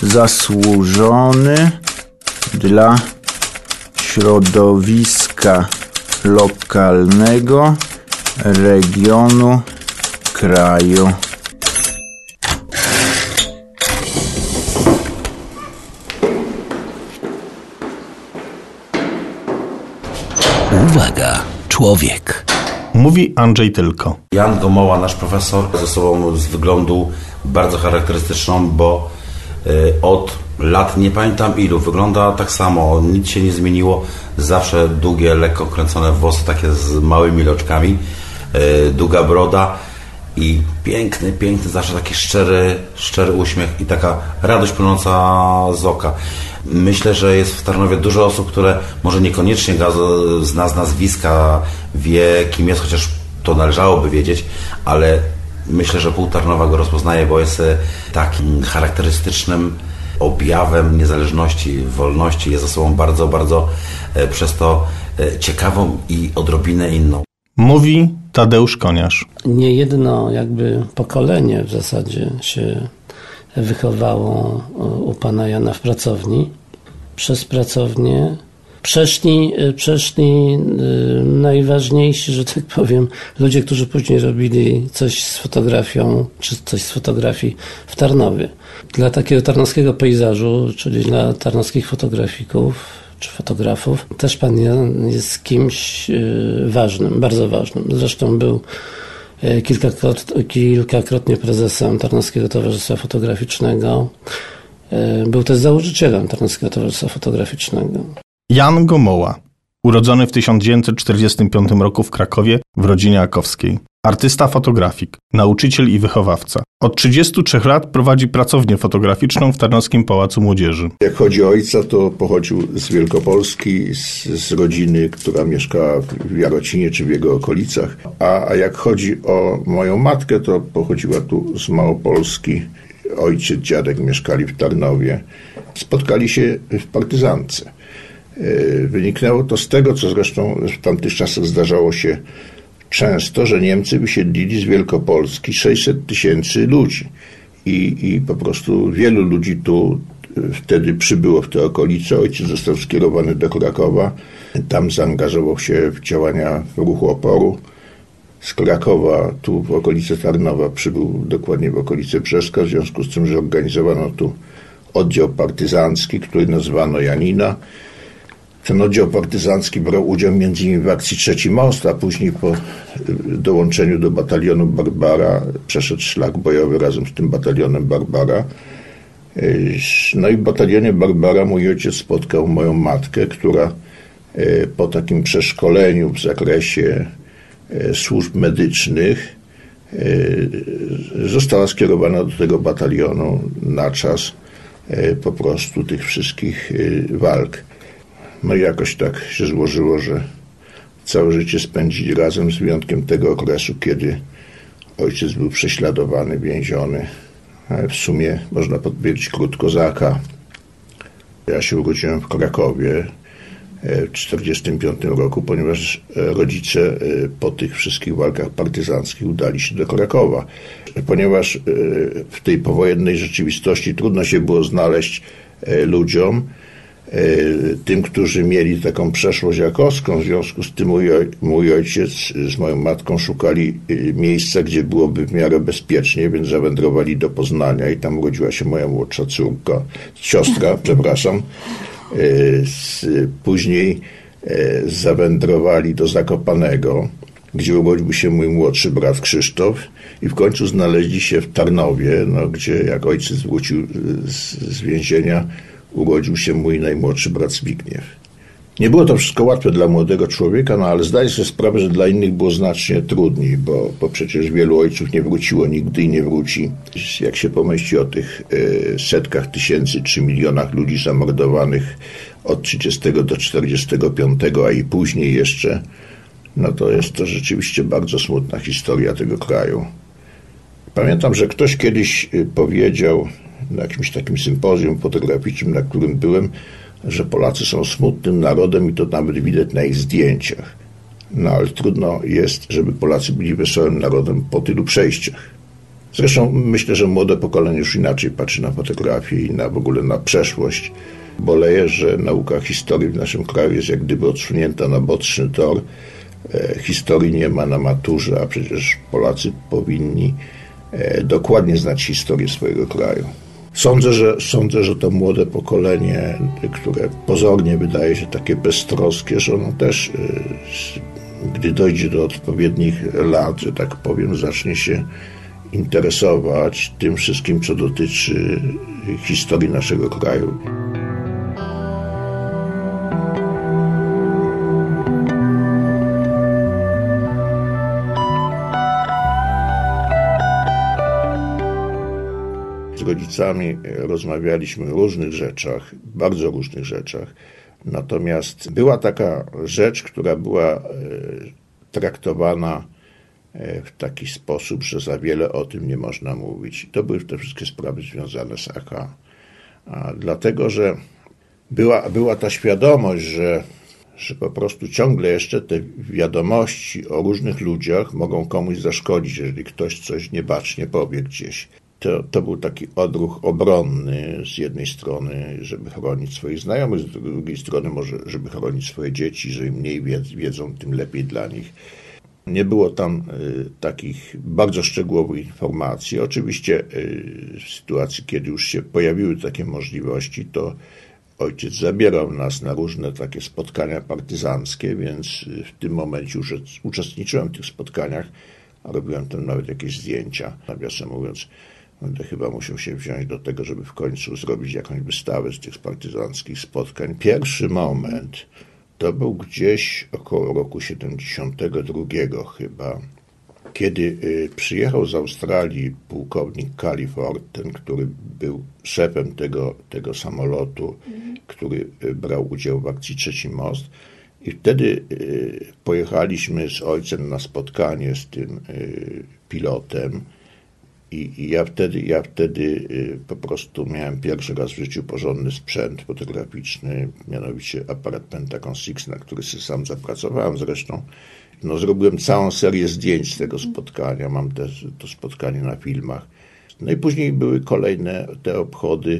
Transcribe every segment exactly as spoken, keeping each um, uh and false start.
zasłużony dla środowiska lokalnego, regionu, kraju. Uwaga, człowiek. Mówi Andrzej Tylko. Jan Gomoła, nasz profesor, z osobą z wyglądu bardzo charakterystyczną, bo y, od lat, nie pamiętam ilu, wygląda tak samo, nic się nie zmieniło, zawsze długie, lekko kręcone włosy, takie z małymi loczkami, y, długa broda i piękny, piękny, zawsze taki szczery, szczery uśmiech i taka radość płynąca z oka. Myślę, że jest w Tarnowie dużo osób, które może niekoniecznie zna z nazwiska, wie kim jest, chociaż to należałoby wiedzieć, ale myślę, że pół Tarnowa go rozpoznaje, bo jest takim charakterystycznym objawem niezależności, wolności. Jest osobą bardzo, bardzo przez to ciekawą i odrobinę inną. Mówi Tadeusz Koniarz. Nie jedno jakby pokolenie w zasadzie się wychowało u pana Jana w pracowni. Przez pracownię przeszli, przeszli najważniejsi, że tak powiem, ludzie, którzy później robili coś z fotografią, czy coś z fotografii w Tarnowie. Dla takiego tarnowskiego pejzażu, czyli dla tarnowskich fotografików czy fotografów, też pan Jan jest kimś ważnym, bardzo ważnym. Zresztą był Kilkakrotnie, kilkakrotnie prezesem Tarnowskiego Towarzystwa Fotograficznego. Był też założycielem Tarnowskiego Towarzystwa Fotograficznego. Jan Gomoła, urodzony w tysiąc dziewięćset czterdziestym piątym roku w Krakowie w rodzinie akowskiej. Artysta fotografik, nauczyciel i wychowawca. Od trzydziestu trzech lat prowadzi pracownię fotograficzną w Tarnowskim Pałacu Młodzieży. Jak chodzi o ojca, to pochodził z Wielkopolski, z, z rodziny, która mieszkała w Jarocinie czy w jego okolicach. A, a jak chodzi o moją matkę, to pochodziła tu z Małopolski. Ojciec, dziadek mieszkali w Tarnowie. Spotkali się w partyzance. Wyniknęło to z tego, co zresztą w tamtych czasach zdarzało się często, że Niemcy wysiedlili z Wielkopolski sześćset tysięcy ludzi I, i po prostu wielu ludzi tu wtedy przybyło w te okolice. Ojciec został skierowany do Krakowa, tam zaangażował się w działania ruchu oporu. Z Krakowa tu w okolice Tarnowa przybył dokładnie w okolice Brzeska, w związku z tym, że organizowano tu oddział partyzancki, który nazwano Janina. Ten oddział partyzancki brał udział między innymi w akcji Trzeci Most, a później po dołączeniu do batalionu Barbara przeszedł szlak bojowy razem z tym batalionem Barbara. No i w batalionie Barbara mój ojciec spotkał moją matkę, która po takim przeszkoleniu w zakresie służb medycznych została skierowana do tego batalionu na czas po prostu tych wszystkich walk. No i jakoś tak się złożyło, że całe życie spędzili razem, z wyjątkiem tego okresu, kiedy ojciec był prześladowany, więziony. W sumie można powiedzieć krótko Zaka. Ja się urodziłem w Krakowie w tysiąc dziewięćset czterdziestym piątym roku, ponieważ rodzice po tych wszystkich walkach partyzanckich udali się do Krakowa. Ponieważ w tej powojennej rzeczywistości trudno się było znaleźć ludziom, tym, którzy mieli taką przeszłość jakowską. W związku z tym mój, mój ojciec z moją matką szukali miejsca, gdzie byłoby w miarę bezpiecznie, więc zawędrowali do Poznania i tam urodziła się moja młodsza córka, siostra, przepraszam. Później zawędrowali do Zakopanego, gdzie urodził się mój młodszy brat Krzysztof i w końcu znaleźli się w Tarnowie, no, gdzie jak ojciec wrócił z, z więzienia, urodził się mój najmłodszy brat Zbigniew. Nie było to wszystko łatwe dla młodego człowieka, no ale zdaję sobie sprawę, że dla innych było znacznie trudniej, bo, bo przecież wielu ojców nie wróciło nigdy i nie wróci. Jak się pomyśli o tych e, setkach tysięcy czy milionach ludzi zamordowanych od trzydziestego do czterdziestego piątego, a i później jeszcze, no to jest to rzeczywiście bardzo smutna historia tego kraju. Pamiętam, że ktoś kiedyś powiedział na jakimś takim sympozjum fotograficznym, na którym byłem, że Polacy są smutnym narodem i to nawet widać na ich zdjęciach. No ale trudno jest, żeby Polacy byli wesołym narodem po tylu przejściach. Zresztą myślę, że młode pokolenie już inaczej patrzy na fotografię i na w ogóle na przeszłość. Boleję, że nauka historii w naszym kraju jest jak gdyby odsunięta na boczny tor. E, historii nie ma na maturze, a przecież Polacy powinni e, dokładnie znać historię swojego kraju. Sądzę, że, sądzę, że to młode pokolenie, które pozornie wydaje się takie beztroskie, że ono też, e, gdy dojdzie do odpowiednich lat, że tak powiem, zacznie się interesować tym wszystkim, co dotyczy historii naszego kraju. Z rodzicami rozmawialiśmy o różnych rzeczach, bardzo różnych rzeczach, natomiast była taka rzecz, która była traktowana w taki sposób, że za wiele o tym nie można mówić. I to były te wszystkie sprawy związane z A K. A dlatego, że była, była ta świadomość, że, że po prostu ciągle jeszcze te wiadomości o różnych ludziach mogą komuś zaszkodzić, jeżeli ktoś coś niebacznie powie gdzieś. To, to był taki odruch obronny z jednej strony, żeby chronić swoich znajomych, z drugiej strony może, żeby chronić swoje dzieci, że im mniej wiedzą, tym lepiej dla nich. Nie było tam y, takich bardzo szczegółowych informacji. Oczywiście y, w sytuacji, kiedy już się pojawiły takie możliwości, to ojciec zabierał nas na różne takie spotkania partyzanckie, więc w tym momencie już uczestniczyłem w tych spotkaniach, a robiłem tam nawet jakieś zdjęcia. Nawiasem mówiąc, będę chyba musiał się wziąć do tego, żeby w końcu zrobić jakąś wystawę z tych partyzanckich spotkań. Pierwszy moment to był gdzieś około roku siedemdziesiątego drugiego chyba, kiedy y, przyjechał z Australii pułkownik Califord, ten, który był szefem tego, tego samolotu, mm. który y, brał udział w akcji Trzeci Most. I wtedy y, pojechaliśmy z ojcem na spotkanie z tym y, pilotem. I, I ja wtedy, ja wtedy y, po prostu miałem pierwszy raz w życiu porządny sprzęt fotograficzny, mianowicie aparat Pentagon six, na który się sam zapracowałem zresztą. No, zrobiłem całą serię zdjęć z tego spotkania, mam też to spotkanie na filmach. No i później były kolejne te obchody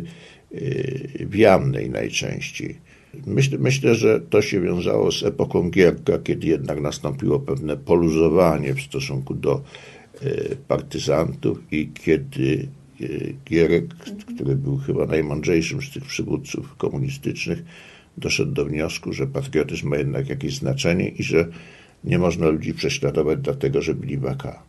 y, w Jamnej najczęściej. Myślę, myślę, że to się wiązało z epoką Gierka, kiedy jednak nastąpiło pewne poluzowanie w stosunku do partyzantów i kiedy Gierek, który był chyba najmądrzejszym z tych przywódców komunistycznych, doszedł do wniosku, że patriotyzm ma jednak jakieś znaczenie i że nie można ludzi prześladować dlatego, że byli w A K.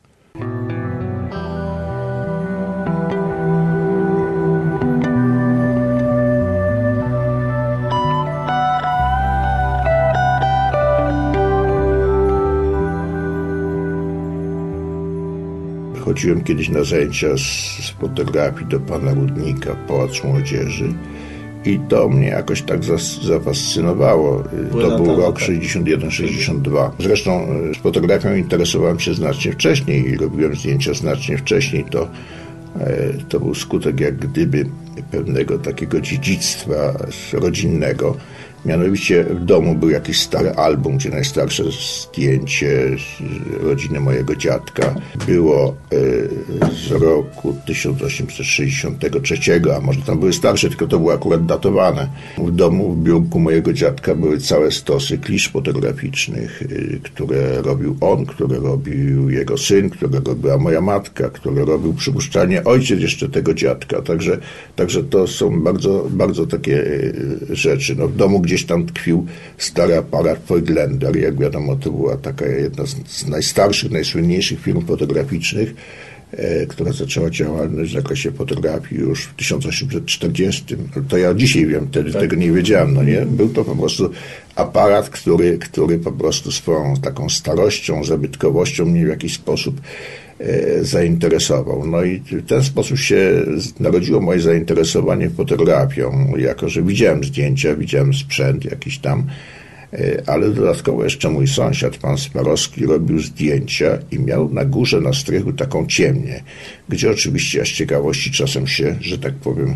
Chodziłem kiedyś na zajęcia z, z fotografii do pana Rudnika, Pałac Młodzieży i to mnie jakoś tak zas, zafascynowało. To był rok sześćdziesiąty jeden sześćdziesiąty drugi. Zresztą z fotografią interesowałem się znacznie wcześniej i robiłem zdjęcia znacznie wcześniej. To, to był skutek jak gdyby pewnego takiego dziedzictwa rodzinnego. Mianowicie w domu był jakiś stary album, gdzie najstarsze zdjęcie rodziny mojego dziadka było z roku tysiąc osiemset sześćdziesiątego trzeciego, a może tam były starsze, tylko to było akurat datowane. W domu, w biurku mojego dziadka były całe stosy klisz fotograficznych, które robił on, które robił jego syn, które robiła moja matka, które robił przypuszczalnie ojciec jeszcze tego dziadka. Także, także to są bardzo, bardzo takie rzeczy. No, w domu gdzieś tam tkwił stary aparat Voigtlander. Jak wiadomo, to była taka jedna z najstarszych, najsłynniejszych firm fotograficznych, e, która zaczęła działalność w zakresie fotografii już w tysiąc osiemset czterdziestym. To ja dzisiaj wiem, wtedy tak. Tego nie wiedziałem, no nie? Był to po prostu aparat, który, który po prostu swoją taką starością, zabytkowością mnie w jakiś sposób zainteresował. No i w ten sposób się narodziło moje zainteresowanie fotografią, jako że widziałem zdjęcia, widziałem sprzęt jakiś tam, ale dodatkowo jeszcze mój sąsiad, pan Sparowski, robił zdjęcia i miał na górze, na strychu taką ciemnię, gdzie oczywiście ja z ciekawości czasem się, że tak powiem,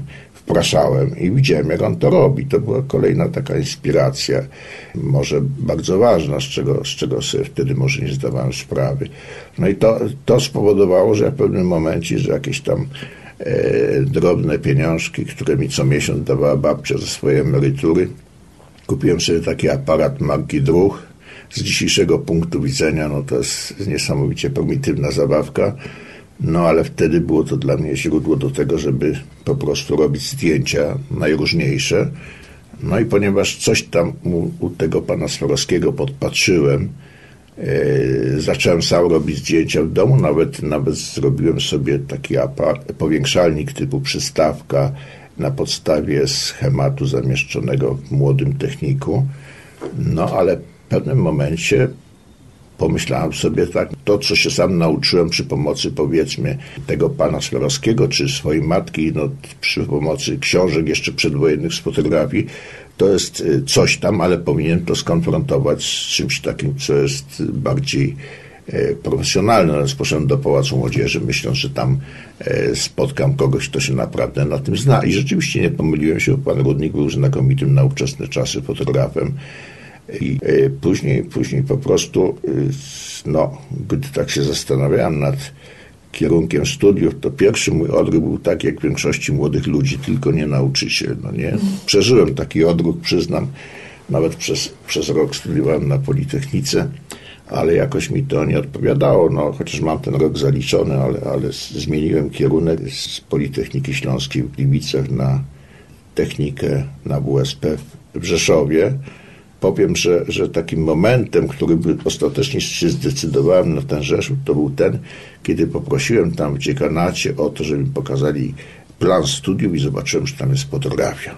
wpraszałem i widziałem, jak on to robi. To była kolejna taka inspiracja, może bardzo ważna, z czego, z czego sobie wtedy może nie zdawałem sprawy. No i to, to spowodowało, że ja w pewnym momencie, że jakieś tam e, drobne pieniążki, które mi co miesiąc dawała babcia ze swojej emerytury, kupiłem sobie taki aparat marki Druch. Z dzisiejszego punktu widzenia, no to jest niesamowicie prymitywna zabawka, no ale wtedy było to dla mnie źródło do tego, żeby po prostu robić zdjęcia najróżniejsze. No i ponieważ coś tam u, u tego pana Swarowskiego podpatrzyłem, yy, zacząłem sam robić zdjęcia w domu, nawet, nawet zrobiłem sobie taki aparat, powiększalnik typu przystawka na podstawie schematu zamieszczonego w młodym techniku, no ale w pewnym momencie pomyślałem sobie tak, to co się sam nauczyłem przy pomocy powiedzmy tego pana Swarowskiego czy swojej matki, no przy pomocy książek jeszcze przedwojennych z fotografii, to jest coś tam, ale powinien to skonfrontować z czymś takim, co jest bardziej e, profesjonalne. Więc poszedłem do Pałacu Młodzieży, myśląc, że tam e, spotkam kogoś, kto się naprawdę na tym zna. I rzeczywiście nie pomyliłem się, pan Rudnik był znakomitym na ówczesne czasy fotografem. I później, później po prostu, no, gdy tak się zastanawiałem nad kierunkiem studiów, to pierwszy mój odruch był tak, jak w większości młodych ludzi, tylko nie nauczyciel, no nie? Przeżyłem taki odruch, przyznam, nawet przez, przez rok studiowałem na Politechnice, ale jakoś mi to nie odpowiadało, no, chociaż mam ten rok zaliczony, ale, ale zmieniłem kierunek z Politechniki Śląskiej w Gliwicach na technikę na W S P w Rzeszowie. Powiem, że, że takim momentem, który ostatecznie się zdecydowałem na ten Rzeszów, to był ten, kiedy poprosiłem tam w dziekanacie o to, żeby mi pokazali plan studiów i zobaczyłem, że tam jest fotografia.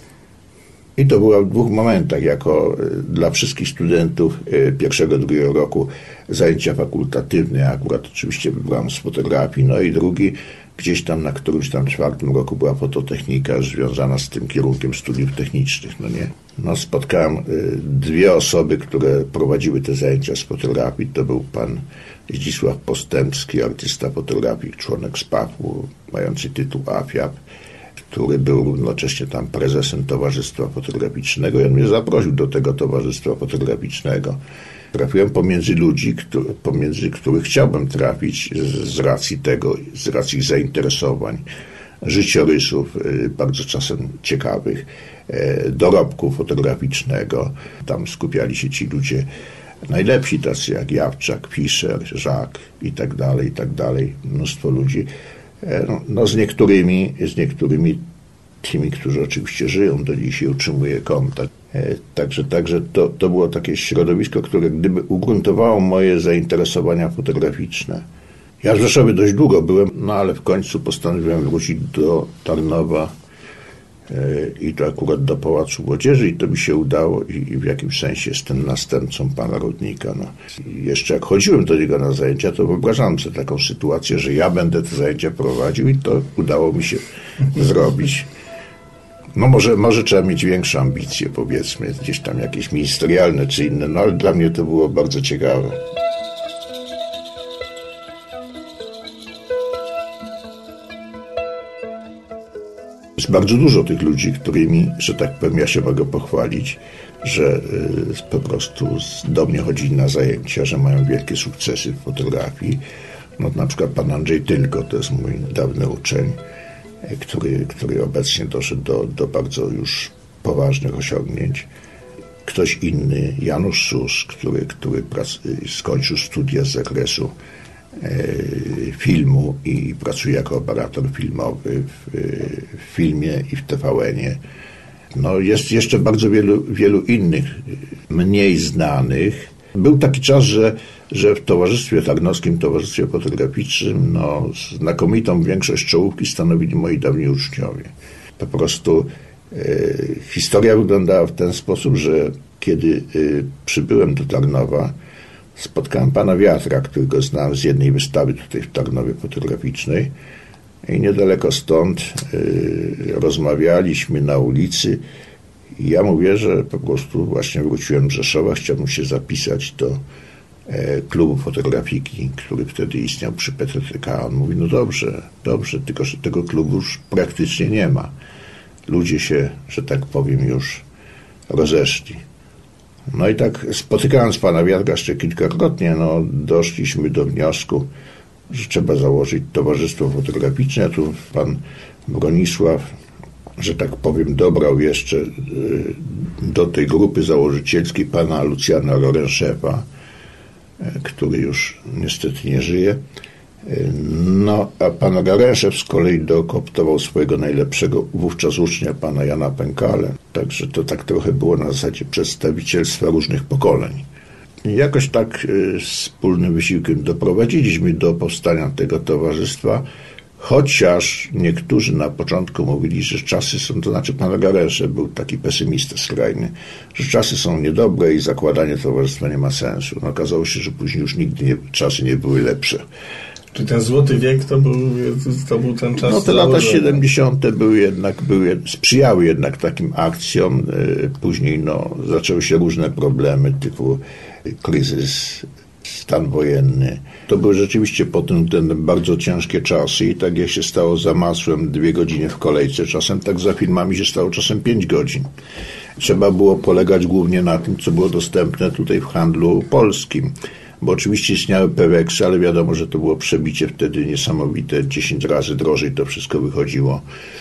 I to było w dwóch momentach, jako dla wszystkich studentów pierwszego, drugiego roku zajęcia fakultatywne. Ja akurat oczywiście wybrałem z fotografii, no i drugi, gdzieś tam na którymś tam czwartym roku była fototechnika związana z tym kierunkiem studiów technicznych, no nie. No spotkałem dwie osoby, które prowadziły te zajęcia z fotografii. To był pan Zdzisław Postępski, artysta fotografii, członek spafu, mający tytuł A F I A P, który był równocześnie tam prezesem Towarzystwa Fotograficznego i on mnie zaprosił do tego Towarzystwa Fotograficznego. Trafiłem pomiędzy ludzi, który, pomiędzy których chciałbym trafić z, z racji tego, z racji ich zainteresowań, życiorysów, bardzo czasem ciekawych, dorobku fotograficznego. Tam skupiali się ci ludzie najlepsi, tacy jak Jawczak, Fischer, Żak i tak dalej, i tak dalej. Mnóstwo ludzi. No, no z niektórymi, z niektórymi tymi, którzy oczywiście żyją do dzisiaj, utrzymuję kontakt. Także, także to, to było takie środowisko, które gdyby ugruntowało moje zainteresowania fotograficzne. Ja w Rzeszowie dość długo byłem, no ale w końcu postanowiłem wrócić do Tarnowa i to akurat do Pałacu Młodzieży i to mi się udało i, i w jakimś sensie jestem następcą pana Rudnika. No. I jeszcze jak chodziłem do niego na zajęcia, to wyobrażałem sobie taką sytuację, że ja będę te zajęcia prowadził i to udało mi się zrobić. No może, może trzeba mieć większe ambicje, powiedzmy, gdzieś tam jakieś ministerialne czy inne, no ale dla mnie to było bardzo ciekawe. Jest bardzo dużo tych ludzi, którymi, że tak powiem, ja się mogę pochwalić, że y, po prostu do mnie chodzili na zajęcia, że mają wielkie sukcesy w fotografii. No na przykład pan Andrzej Tylko, to jest mój dawny uczeń, który, który obecnie doszedł do, do bardzo już poważnych osiągnięć. Ktoś inny, Janusz Sus, który, który prac, skończył studia z zakresu e, filmu i pracuje jako operator filmowy w, w filmie i w T V N-ie. No jest jeszcze bardzo wielu, wielu innych, mniej znanych. Był taki czas, że, że w Towarzystwie Tarnowskim, Towarzystwie Fotograficznym, no, znakomitą większość czołówki stanowili moi dawni uczniowie. Po prostu e, historia wyglądała w ten sposób, że kiedy e, przybyłem do Tarnowa, spotkałem pana Wiatra, którego znałem z jednej wystawy tutaj w Tarnowie fotograficznej i niedaleko stąd e, rozmawialiśmy na ulicy. I ja mówię, że po prostu właśnie wróciłem z Rzeszowa, chciałbym się zapisać do e, klubu fotografiki, który wtedy istniał przy P T T K. On mówi, no dobrze, dobrze, tylko że tego klubu już praktycznie nie ma. ludzie się, że tak powiem, już rozeszli. No i tak spotykając pana Wiatka jeszcze kilkakrotnie, no doszliśmy do wniosku, że trzeba założyć towarzystwo fotograficzne. Tu pan Bronisław, że tak powiem, dobrał jeszcze do tej grupy założycielskiej pana Lucjana Rorenszewa, który już niestety nie żyje. No, a pan Rorenszew z kolei dokooptował swojego najlepszego wówczas ucznia, pana Jana Pękale. Także to tak trochę było na zasadzie przedstawicielstwa różnych pokoleń. I jakoś tak y, wspólnym wysiłkiem doprowadziliśmy do powstania tego towarzystwa, chociaż niektórzy na początku mówili, że czasy są, to znaczy pan Rorenszew był taki pesymista skrajny, że czasy są niedobre i zakładanie towarzystwa nie ma sensu. No, okazało się, że później już nigdy nie, czasy nie były lepsze. Czy ten złoty wiek to był, to był ten czas? No te lata siedemdziesiąte były jednak, były, sprzyjały jednak takim akcjom. Później no, zaczęły się różne problemy typu kryzys, stan wojenny. To były rzeczywiście pod tym względem bardzo ciężkie czasy i tak jak się stało za masłem dwie godziny w kolejce, czasem tak za filmami się stało czasem pięć godzin. Trzeba było polegać głównie na tym, co było dostępne tutaj w handlu polskim. Bo oczywiście istniały Peweksy, ale wiadomo, że to było przebicie wtedy niesamowite, dziesięć razy drożej to wszystko wychodziło.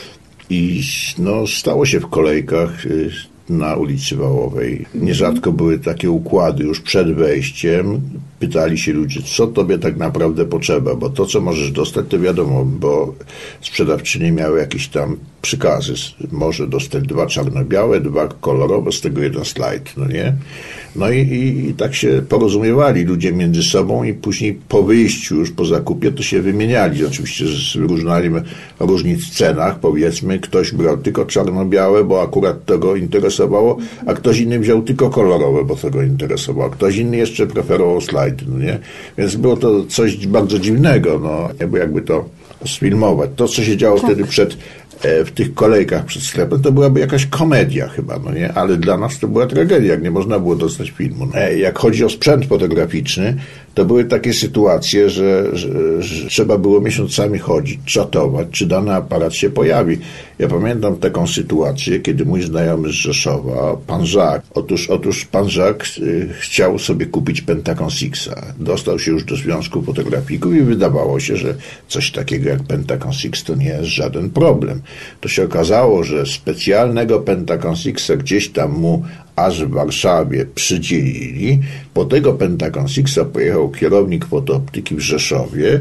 I no, stało się w kolejkach na ulicy Wałowej. Nierzadko były takie układy już przed wejściem. Pytali się ludzie, co tobie tak naprawdę potrzeba, bo to, co możesz dostać, to wiadomo, bo sprzedawczynie miały jakieś tam przykazy. Może dostać dwa czarno-białe, dwa kolorowe, z tego jeden slajd, no nie? No i, i, i tak się porozumiewali ludzie między sobą i później po wyjściu już po zakupie to się wymieniali. Oczywiście różnali różnic w cenach, powiedzmy, ktoś brał tylko czarno-białe, bo akurat to go interesowało, a ktoś inny wziął tylko kolorowe, bo to go interesowało. Ktoś inny jeszcze preferował slajd, no nie? Więc było to coś bardzo dziwnego, no, jakby, jakby to sfilmować. To, co się działo tak wtedy przed w tych kolejkach przed sklepem, to byłaby jakaś komedia chyba, no nie? Ale dla nas to była tragedia, jak nie można było dostać filmu. No. Jak chodzi o sprzęt fotograficzny, to były takie sytuacje, że, że, że trzeba było miesiącami chodzić, czatować, czy dany aparat się pojawi. Ja pamiętam taką sytuację, kiedy mój znajomy z Rzeszowa, pan Jacques, otóż, otóż pan Jacques y, chciał sobie kupić Pentacon Sixa. Dostał się już do Związku Fotografików i wydawało się, że coś takiego jak Pentacon Six to nie jest żaden problem. To się okazało, że specjalnego Pentacon Sixa gdzieś tam mu aż w Warszawie przydzielili. Po tego Pentacon Sixa pojechał kierownik fotooptyki w Rzeszowie,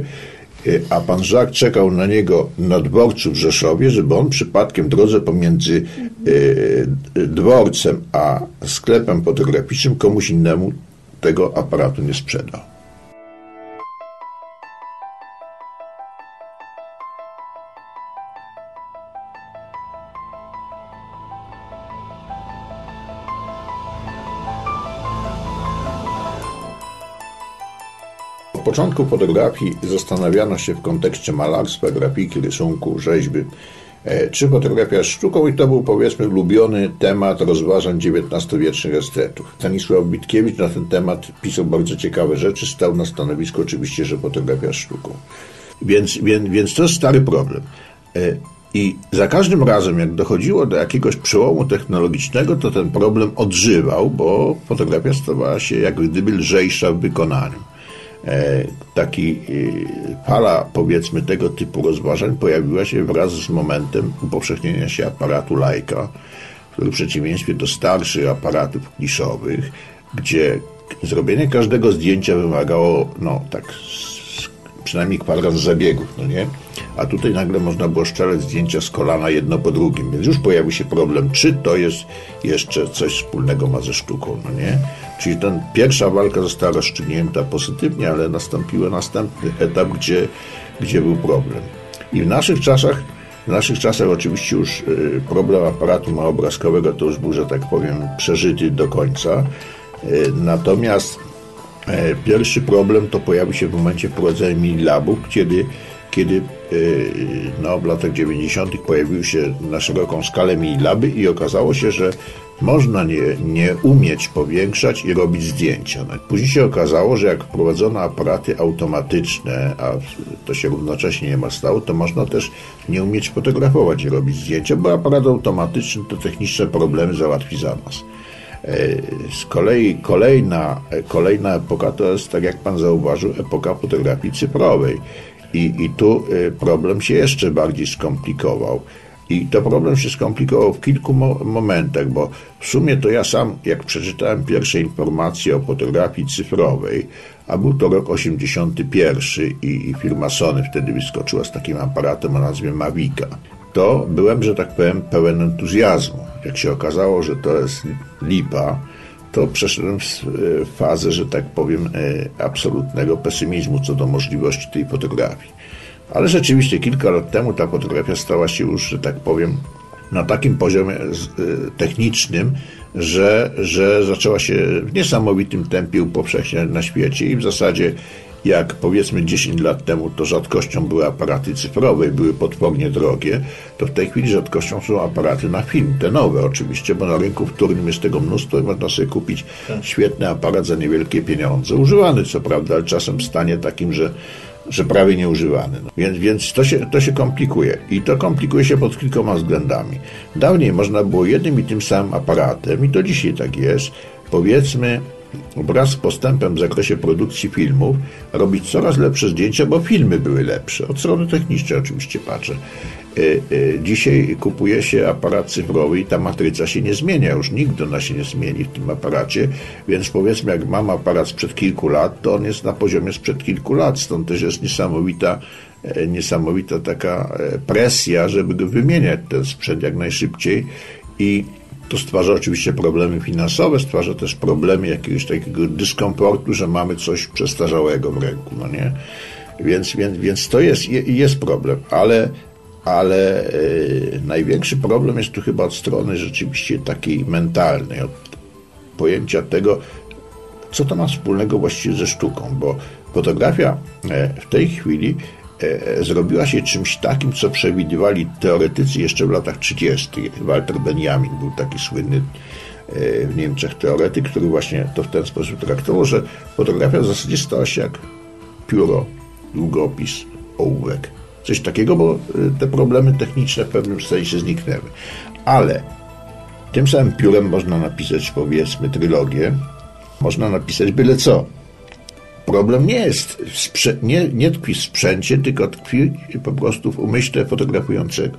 a pan Jacques czekał na niego na dworcu w Rzeszowie, żeby on przypadkiem w drodze pomiędzy y, dworcem a sklepem fotograficznym komuś innemu tego aparatu nie sprzedał. W początku fotografii zastanawiano się w kontekście malarstwa, grafiki, rysunku, rzeźby, czy fotografia jest sztuką i to był, powiedzmy, ulubiony temat rozważań dziewiętnastowiecznych estetów. Stanisław Witkiewicz na ten temat pisał bardzo ciekawe rzeczy, stał na stanowisku oczywiście, że fotografia jest sztuką. Więc, więc, więc to jest stary problem. I za każdym razem, jak dochodziło do jakiegoś przełomu technologicznego, to ten problem odżywał, bo fotografia stawała się jak gdyby lżejsza w wykonaniu. Taki fala, powiedzmy, tego typu rozważań pojawiła się wraz z momentem upowszechnienia się aparatu Leica, który w przeciwieństwie do starszych aparatów kliszowych, gdzie zrobienie każdego zdjęcia wymagało, no tak, przynajmniej kwadrans zabiegów, no nie? A tutaj nagle można było strzelać zdjęcia z kolana jedno po drugim, więc już pojawił się problem, czy to jest jeszcze coś wspólnego ma ze sztuką, no nie? Czyli ten pierwsza walka została rozstrzygnięta pozytywnie, ale nastąpił następny etap, gdzie, gdzie był problem. I w naszych czasach, w naszych czasach oczywiście już problem aparatu małoobrazkowego to już był, że tak powiem, przeżyty do końca. Natomiast pierwszy problem to pojawił się w momencie wprowadzenia minilabów, kiedy, kiedy no, w latach dziewięćdziesiątych pojawiły się na szeroką skalę minilaby i okazało się, że Można nie, nie umieć powiększać i robić zdjęcia. No, później się okazało, że jak wprowadzono aparaty automatyczne, a to się równocześnie nie ma stało, to można też nie umieć fotografować i robić zdjęcia, bo aparat automatyczny to techniczne problemy załatwi za nas. Z kolei kolejna, kolejna epoka to jest, tak jak pan zauważył, epoka fotografii cyfrowej. I, i tu problem się jeszcze bardziej skomplikował. I to problem się skomplikował w kilku mo- momentach, bo w sumie to ja sam, jak przeczytałem pierwsze informacje o fotografii cyfrowej, a był to rok osiemdziesiąty pierwszy i, i firma Sony wtedy wyskoczyła z takim aparatem o nazwie Mavica, to byłem, że tak powiem, pełen entuzjazmu. Jak się okazało, że to jest lipa, to przeszedłem w fazę, że tak powiem, absolutnego pesymizmu co do możliwości tej fotografii. Ale rzeczywiście kilka lat temu ta fotografia stała się już, że tak powiem, na takim poziomie technicznym, że, że zaczęła się w niesamowitym tempie upowszechniać na świecie i w zasadzie jak powiedzmy dziesięć lat temu to rzadkością były aparaty cyfrowe i były potwornie drogie, to w tej chwili rzadkością są aparaty na film, te nowe oczywiście, bo na rynku wtórnym jest tego mnóstwo i można sobie kupić świetny aparat za niewielkie pieniądze, używany co prawda, ale czasem w stanie takim, że że prawie nieużywany. No, więc więc to, się, to się komplikuje. I to komplikuje się pod kilkoma względami. Dawniej można było jednym i tym samym aparatem, i to dzisiaj tak jest, powiedzmy, wraz z postępem w zakresie produkcji filmów, robić coraz lepsze zdjęcia, bo filmy były lepsze. Od strony technicznej oczywiście patrzę. Dzisiaj kupuje się aparat cyfrowy i ta matryca się nie zmienia, już nigdy ona się nie zmieni w tym aparacie, więc powiedzmy, jak mam aparat sprzed kilku lat, to on jest na poziomie sprzed kilku lat, stąd też jest niesamowita, niesamowita taka presja, żeby go wymieniać ten sprzęt jak najszybciej i to stwarza oczywiście problemy finansowe, stwarza też problemy jakiegoś takiego dyskomfortu, że mamy coś przestarzałego w ręku, no nie? Więc, więc, więc to jest, jest problem, ale ale e, największy problem jest tu chyba od strony rzeczywiście takiej mentalnej, od pojęcia tego, co to ma wspólnego właściwie ze sztuką, bo fotografia e, w tej chwili e, zrobiła się czymś takim, co przewidywali teoretycy jeszcze w latach trzydziestych. Walter Benjamin był taki słynny e, w Niemczech teoretyk, który właśnie to w ten sposób traktował, że fotografia w zasadzie stała się jak pióro, długopis, ołówek. Coś takiego, bo te problemy techniczne w pewnym sensie zniknęły. Ale tym samym piórem można napisać, powiedzmy, trylogię, można napisać byle co. Problem nie jest, w sprze- nie, nie tkwi w sprzęcie, tylko tkwi po prostu w umyśle fotografującego.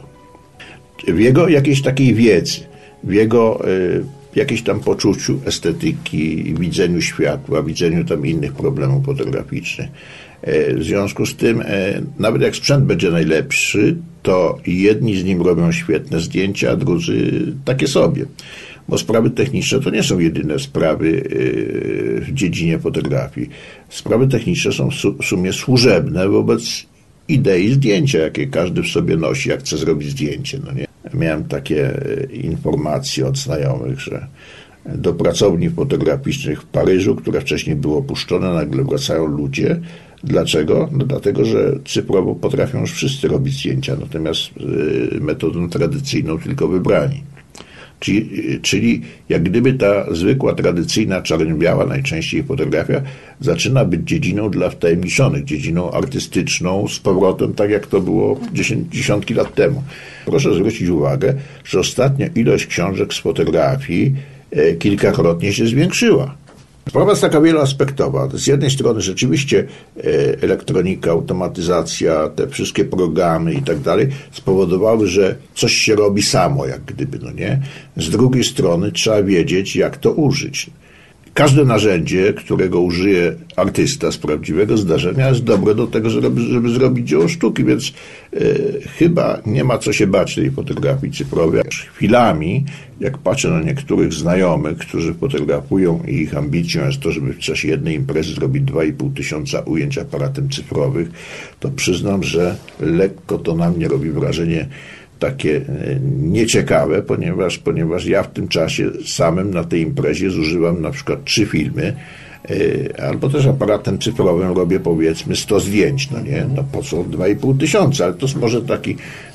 W jego jakiejś takiej wiedzy, w jego y, jakiejś tam poczuciu estetyki, widzeniu światła, widzeniu tam innych problemów fotograficznych. W związku z tym, nawet jak sprzęt będzie najlepszy, to jedni z nim robią świetne zdjęcia, a drudzy takie sobie. Bo sprawy techniczne to nie są jedyne sprawy w dziedzinie fotografii. Sprawy techniczne są w sumie służebne wobec idei zdjęcia, jakie każdy w sobie nosi, jak chce zrobić zdjęcie. No nie? Miałem takie informacje od znajomych, że do pracowni fotograficznych w Paryżu, które wcześniej było opuszczone, nagle wracają ludzie. Dlaczego? No dlatego, że cyfrowo potrafią już wszyscy robić zdjęcia, natomiast metodą tradycyjną tylko wybrani. Czyli, czyli jak gdyby ta zwykła, tradycyjna, czarno-biała najczęściej fotografia zaczyna być dziedziną dla wtajemniczonych, dziedziną artystyczną z powrotem, tak jak to było dziesiątki lat temu. Proszę zwrócić uwagę, że ostatnio ilość książek z fotografii kilkakrotnie się zwiększyła. Sprawa jest taka wieloaspektowa. Z jednej strony rzeczywiście elektronika, automatyzacja, te wszystkie programy i tak dalej spowodowały, że coś się robi samo, jak gdyby, no nie? Z drugiej strony trzeba wiedzieć, jak to użyć. Każde narzędzie, którego użyje artysta z prawdziwego zdarzenia, jest dobre do tego, żeby, żeby zrobić dzieło sztuki, więc y, chyba nie ma co się bać tej fotografii cyfrowej. Chwilami, jak patrzę na niektórych znajomych, którzy fotografują i ich ambicją jest to, żeby w czasie jednej imprezy zrobić dwa i pół tysiąca ujęć aparatem cyfrowym, to przyznam, że lekko to na mnie robi wrażenie takie nieciekawe, ponieważ, ponieważ ja w tym czasie samym na tej imprezie zużywam na przykład trzy filmy, albo też aparatem cyfrowym robię powiedzmy sto zdjęć, no nie, no po co dwa i pół tysiąca, ale to jest może taki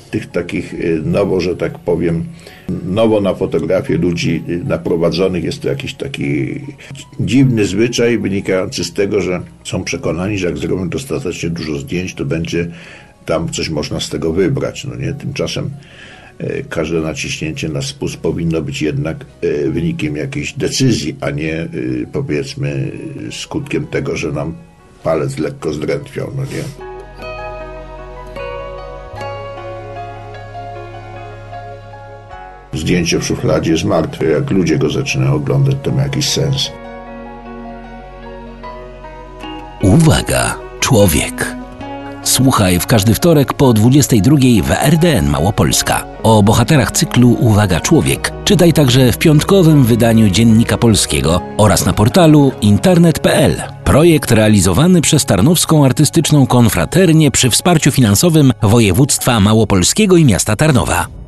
tych takich nowo, że tak powiem, nowo na fotografię ludzi naprowadzonych. Jest to jakiś taki dziwny zwyczaj wynikający z tego, że są przekonani, że jak zrobią dostatecznie dużo zdjęć, to będzie tam coś można z tego wybrać. No nie? Tymczasem każde naciśnięcie na spust powinno być jednak wynikiem jakiejś decyzji, a nie powiedzmy skutkiem tego, że nam palec lekko zdrętwiał. No nie? Zdjęcie w szufladzie jest martwe. Jak ludzie go zaczynają oglądać, to ma jakiś sens. Uwaga, człowiek. Słuchaj w każdy wtorek po dwudziestej drugiej w R D N Małopolska. O bohaterach cyklu Uwaga, człowiek czytaj także w piątkowym wydaniu Dziennika Polskiego oraz na portalu internet kropka p l. Projekt realizowany przez Tarnowską Artystyczną Konfraternię przy wsparciu finansowym województwa małopolskiego i miasta Tarnowa.